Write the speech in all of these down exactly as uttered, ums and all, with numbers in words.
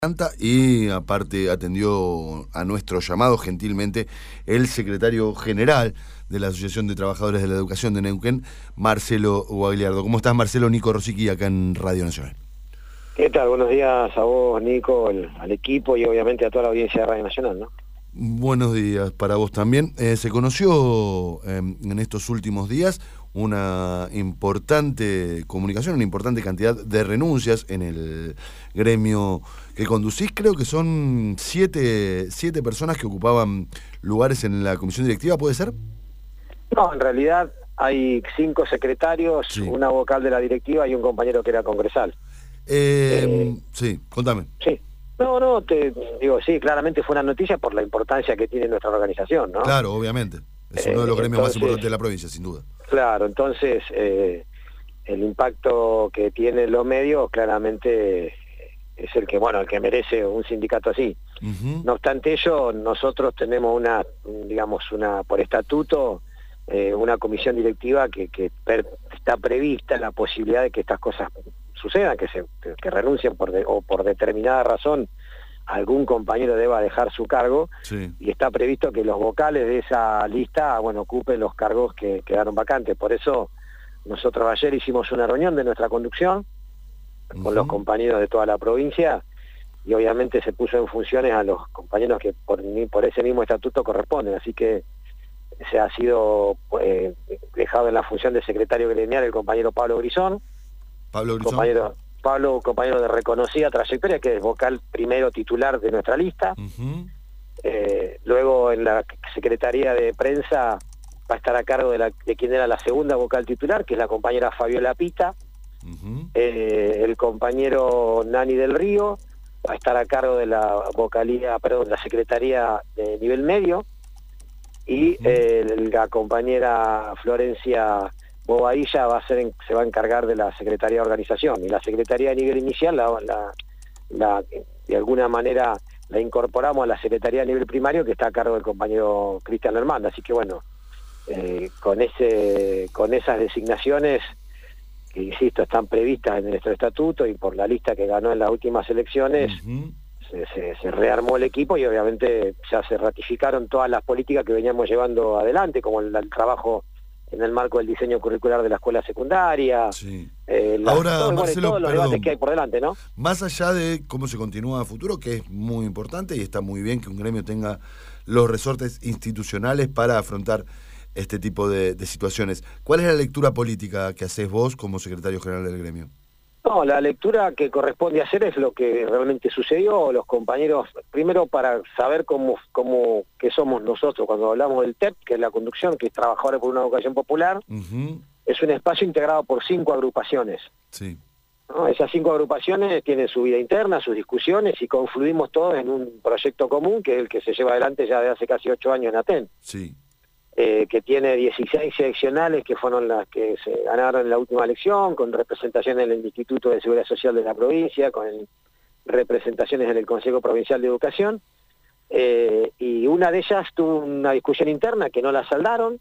Y aparte atendió a nuestro llamado gentilmente el secretario general de la Asociación de Trabajadores de la Educación de Neuquén, Marcelo Guagliardo. ¿Cómo estás, Marcelo? Nico Rosicky, acá en Radio Nacional. ¿Qué tal? Buenos días a vos, Nico, al, al equipo y obviamente a toda la audiencia de Radio Nacional, ¿no? Buenos días para vos también. Eh, se conoció eh, en estos últimos días una importante comunicación, una importante cantidad de renuncias en el gremio que conducís. Creo que son siete, siete personas que ocupaban lugares en la comisión directiva, ¿puede ser? No, en realidad hay cinco secretarios, sí. Una vocal de la directiva y un compañero que era congresal. Eh, eh, sí, contame. Sí. No, no, te digo, sí, claramente fue una noticia por la importancia que tiene nuestra organización, ¿no? Claro, obviamente. Es uno de los eh, gremios entonces, más importantes de la provincia, sin duda. Claro, entonces eh, el impacto que tienen los medios claramente es el que, bueno, el que merece un sindicato así. Uh-huh. No obstante ello, nosotros tenemos una, digamos, una por estatuto, eh, una comisión directiva que, que per, está prevista la posibilidad de que estas cosas sucedan, que se que renuncien por de, o por determinada razón algún compañero deba dejar su cargo, sí. Y está previsto que los vocales de esa lista, bueno, ocupen los cargos que quedaron vacantes. Por eso nosotros ayer hicimos una reunión de nuestra conducción uh-huh. con los compañeros de toda la provincia y obviamente se puso en funciones a los compañeros que por, por ese mismo estatuto corresponden, así que se ha sido eh, dejado en la función de secretario gremial el compañero Pablo Grisón. Pablo Grisón. Compañero, Pablo, compañero de reconocida trayectoria, que es vocal primero titular de nuestra lista. Uh-huh. Eh, luego en la Secretaría de Prensa va a estar a cargo de, la, de quien era la segunda vocal titular, que es la compañera Fabiola Pita. Uh-huh. Eh, el compañero Nani del Río va a estar a cargo de la vocalía, perdón, la Secretaría de Nivel Medio. Y uh-huh. eh, la compañera Florencia Bobadilla va a ser, se va a encargar de la Secretaría de Organización, y la Secretaría de Nivel Inicial la, la, la, de alguna manera la incorporamos a la Secretaría de Nivel Primario, que está a cargo del compañero Cristian Lermanda. Así que bueno, eh, con ese con esas designaciones que, insisto, están previstas en nuestro estatuto y por la lista que ganó en las últimas elecciones, uh-huh. se, se, se rearmó el equipo y obviamente ya se ratificaron todas las políticas que veníamos llevando adelante, como el, el trabajo en el marco del diseño curricular de la escuela secundaria. Sí. Eh, la, Ahora, todo, Marcelo, todos los perdón, debates que hay por delante, ¿no? Más allá de cómo se continúa a futuro, que es muy importante y está muy bien que un gremio tenga los resortes institucionales para afrontar este tipo de, de situaciones. ¿Cuál es la lectura política que haces vos como secretario general del gremio? No, la lectura que corresponde hacer es lo que realmente sucedió. Los compañeros, primero para saber cómo, cómo qué somos nosotros cuando hablamos del T E P, que es la conducción, que es Trabajadores por una Educación Popular, uh-huh. es un espacio integrado por cinco agrupaciones. Sí. ¿No? Esas cinco agrupaciones tienen su vida interna, sus discusiones, y confluimos todos en un proyecto común, que es el que se lleva adelante ya desde hace casi ocho años en Aten. Sí. Eh, que tiene dieciséis seccionales que fueron las que se ganaron en la última elección, con representaciones en el Instituto de Seguridad Social de la provincia, con el, representaciones en el Consejo Provincial de Educación, eh, y una de ellas tuvo una discusión interna que no la saldaron.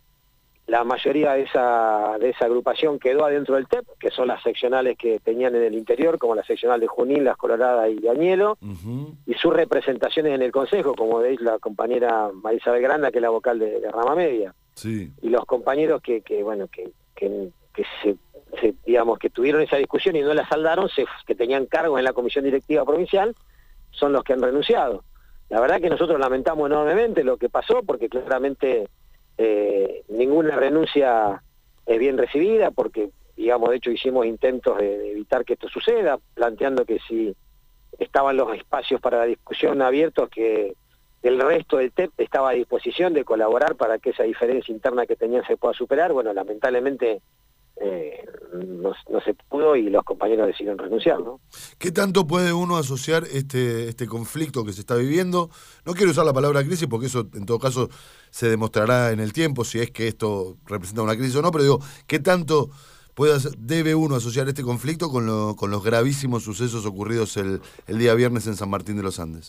La mayoría de esa, de esa agrupación quedó adentro del T E P, que son las seccionales que tenían en el interior, como la seccional de Junín, Las Coloradas y Añelo, uh-huh. y sus representaciones en el Consejo, como veis la compañera Marisabel Granda, que es la vocal de, de Rama Media. Sí. Y los compañeros que, que bueno, que, que, que se, se, digamos, que tuvieron esa discusión y no la saldaron, se, que tenían cargos en la Comisión Directiva Provincial, son los que han renunciado. La verdad que nosotros lamentamos enormemente lo que pasó, porque claramente Eh, ninguna renuncia es bien recibida, porque, digamos, de hecho hicimos intentos de, de evitar que esto suceda, planteando que si estaban los espacios para la discusión abiertos, que el resto del T E P estaba a disposición de colaborar para que esa diferencia interna que tenían se pueda superar. Bueno, lamentablemente eh, no, no se pudo y los compañeros decidieron renunciar, ¿no? ¿Qué tanto puede uno asociar este, este conflicto que se está viviendo? No quiero usar la palabra crisis porque eso en todo caso se demostrará en el tiempo si es que esto representa una crisis o no, pero digo, ¿qué tanto puede hacer, debe uno asociar este conflicto con, lo, con los gravísimos sucesos ocurridos el, el día viernes en San Martín de los Andes?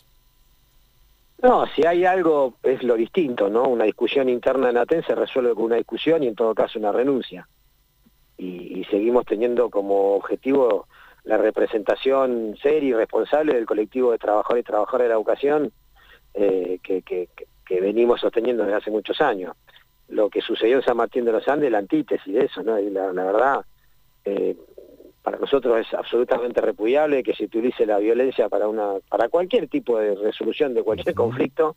No, si hay algo es lo distinto, ¿no? Una discusión interna en Aten se resuelve con una discusión y en todo caso una renuncia. Y, y seguimos teniendo como objetivo la representación seria y responsable del colectivo de trabajadores y trabajadoras de la educación eh, que, que, que venimos sosteniendo desde hace muchos años. Lo que sucedió en San Martín de los Andes, la antítesis de eso, ¿no? Y la, la verdad, eh, para nosotros es absolutamente repudiable que se utilice la violencia para una para cualquier tipo de resolución de cualquier conflicto,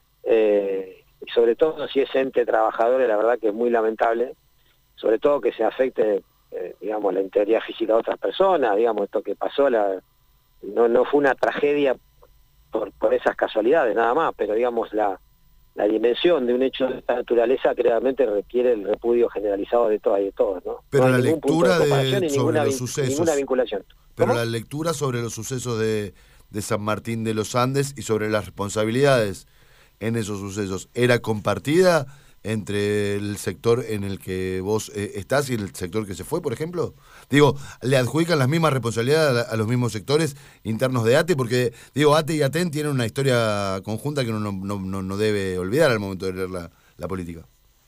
eh, y sobre todo si es ente trabajador, la verdad que es muy lamentable, sobre todo que se afecte, eh, digamos, la integridad física de otras personas, digamos, esto que pasó, la, no, no fue una tragedia por, por esas casualidades, nada más, pero digamos, la, la dimensión de un hecho de esta naturaleza claramente requiere el repudio generalizado de todas y de todos, ¿no? Pero no la hay ningún punto lectura de de, comparación y sobre ninguna, los vin- sucesos, ninguna vinculación. pero ¿Cómo? la lectura sobre los sucesos de, de San Martín de los Andes y sobre las responsabilidades en esos sucesos, ¿era compartida entre el sector en el que vos eh, estás y el sector que se fue, por ejemplo? Digo, ¿le adjudican las mismas responsabilidades a, a los mismos sectores internos de ATE? Porque, digo, ATE y ATEN tienen una historia conjunta que uno no, no, no, no debe olvidar al momento de leer la, la política.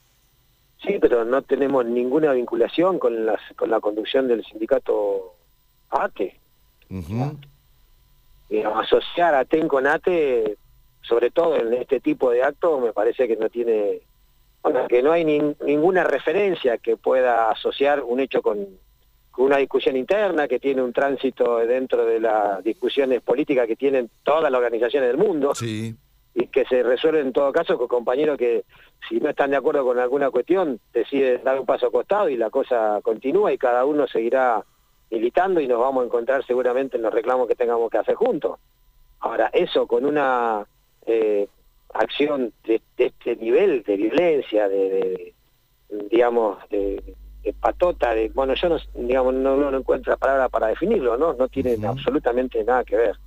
Sí, pero no tenemos ninguna vinculación con, las, con la conducción del sindicato ATE. Uh-huh. Digamos, asociar ATEN con ATE, sobre todo en este tipo de actos, me parece que no tiene, bueno, que no hay ni, ninguna referencia que pueda asociar un hecho con, con una discusión interna que tiene un tránsito dentro de las discusiones políticas que tienen todas las organizaciones del mundo. Sí. Y que se resuelve en todo caso con compañeros que, si no están de acuerdo con alguna cuestión, deciden dar un paso a costado y la cosa continúa y cada uno seguirá militando y nos vamos a encontrar seguramente en los reclamos que tengamos que hacer juntos. Ahora, eso con una eh, acción de, de este nivel de violencia, de, de digamos, de, de patota, de bueno, yo no, digamos, no, no encuentro la palabra para definirlo, ¿no? No tiene uh-huh. absolutamente nada que ver.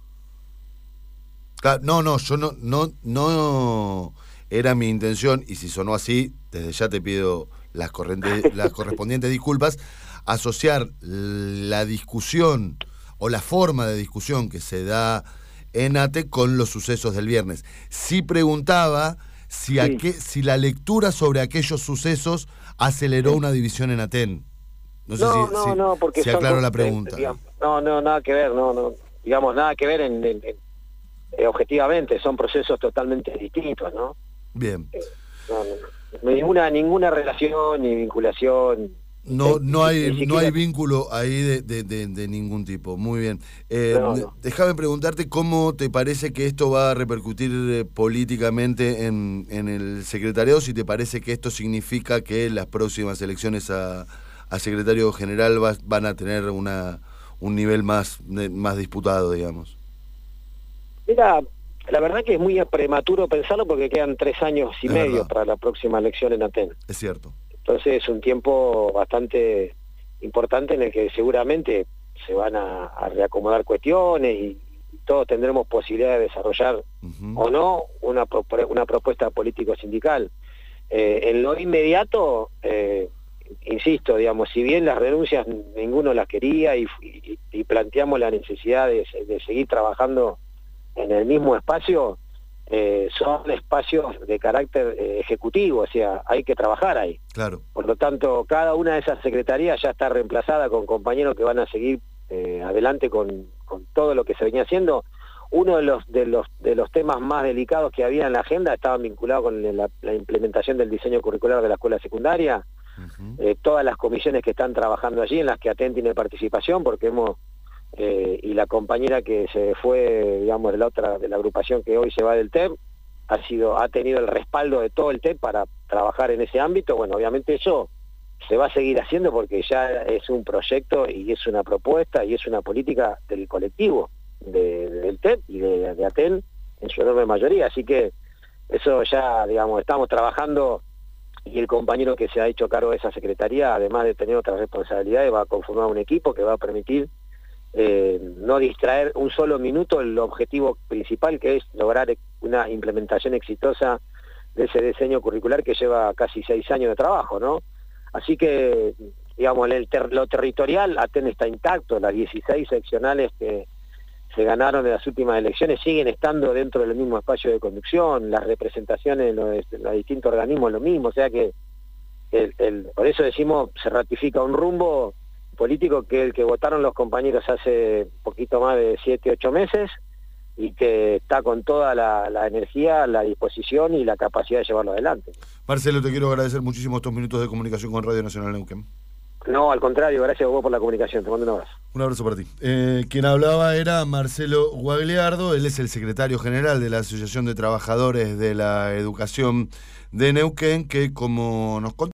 No, no, yo no, no, no era mi intención, y si sonó así, desde ya te pido las, las correspondientes disculpas, asociar la discusión o la forma de discusión que se da en ATE con los sucesos del viernes. Sí preguntaba si, sí. Aqu si la lectura sobre aquellos sucesos aceleró sí. una división en ATEN. No sé no, si, no, si, no, porque si son, aclaro la pregunta. Digamos, no, no, nada que ver, no, no, digamos, nada que ver en... en, en Eh, objetivamente, son procesos totalmente distintos, ¿no? Bien. Eh, no, no, ninguna, ninguna relación ni vinculación. No, no hay, siquiera... no hay vínculo ahí de, de, de, de ningún tipo. Muy bien. Eh, no, no. Déjame preguntarte cómo te parece que esto va a repercutir eh, políticamente en, en el secretariado, si te parece que esto significa que las próximas elecciones a, a secretario general va, van a tener una un nivel más, más disputado, digamos. Mira, la verdad que es muy prematuro pensarlo porque quedan tres años y es medio verdad. para la próxima elección en Aten. Es cierto. Entonces es un tiempo bastante importante en el que seguramente se van a, a reacomodar cuestiones y, y todos tendremos posibilidad de desarrollar uh-huh. o no una, una propuesta político-sindical. Eh, en lo inmediato, eh, insisto, digamos, si bien las renuncias ninguno las quería y, y, y planteamos la necesidad de, de seguir trabajando en el mismo espacio, eh, son espacios de carácter eh, ejecutivo, o sea, hay que trabajar ahí. Claro. Por lo tanto, cada una de esas secretarías ya está reemplazada con compañeros que van a seguir eh, adelante con, con todo lo que se venía haciendo. Uno de los, de los de los temas más delicados que había en la agenda estaba vinculado con la, la implementación del diseño curricular de la escuela secundaria. Uh-huh. eh, todas las comisiones que están trabajando allí, en las que ATEN tiene participación, porque hemos Eh, y la compañera que se fue, digamos, de la otra, de la agrupación que hoy se va del T E P, ha sido, ha tenido el respaldo de todo el T E P para trabajar en ese ámbito. Bueno, obviamente eso se va a seguir haciendo porque ya es un proyecto y es una propuesta y es una política del colectivo de, del T E P y de, de ATEN en su enorme mayoría, así que eso ya, digamos, estamos trabajando y el compañero que se ha hecho cargo de esa secretaría, además de tener otras responsabilidades, va a conformar un equipo que va a permitir Eh, no distraer un solo minuto el objetivo principal, que es lograr una implementación exitosa de ese diseño curricular que lleva casi seis años de trabajo, ¿no? Así que, digamos, el ter lo territorial, ATEN está intacto, las dieciséis seccionales que se ganaron en las últimas elecciones siguen estando dentro del mismo espacio de conducción, las representaciones en los, en los distintos organismos lo mismo, o sea que el, el, por eso decimos, se ratifica un rumbo político que el que votaron los compañeros hace poquito más de siete, ocho meses y que está con toda la, la energía, la disposición y la capacidad de llevarlo adelante. Marcelo, te quiero agradecer muchísimo estos minutos de comunicación con Radio Nacional Neuquén. No, al contrario, gracias a vos por la comunicación, te mando un abrazo. Un abrazo para ti. Eh, quien hablaba era Marcelo Guagliardo, él es el secretario general de la Asociación de Trabajadores de la Educación de Neuquén, que como nos contó,